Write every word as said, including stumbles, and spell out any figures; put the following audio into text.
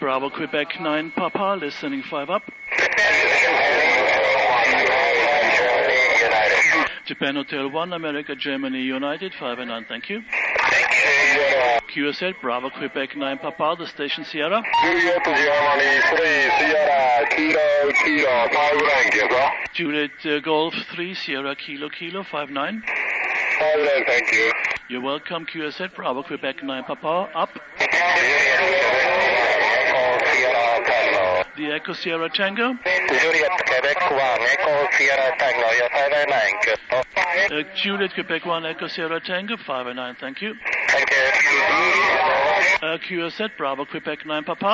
Bravo, Quebec nine, Papa, listening five up. Japan Hotel one, America, Germany, United, five and nine, thank you. Q S L, Bravo, Quebec nine, Papa, the station Sierra. Juliet, Germany, three, Sierra, Kilo, Kilo, five nine, Kilo. Juliet, uh, Golf three, Sierra, Kilo, Kilo, five nine. five nine, thank you. You're welcome, Q S L, Bravo, Quebec nine, Papa, up. The Echo Sierra Tango. Juliet, Quebec one, Echo Sierra Tango, yeah, five nine, Kilo. Uh, Juliet, Quebec one, Echo Sierra Tango, five and nine, thank you. Thank you. Uh, Q S Z, Bravo, Quebec nine, Papa.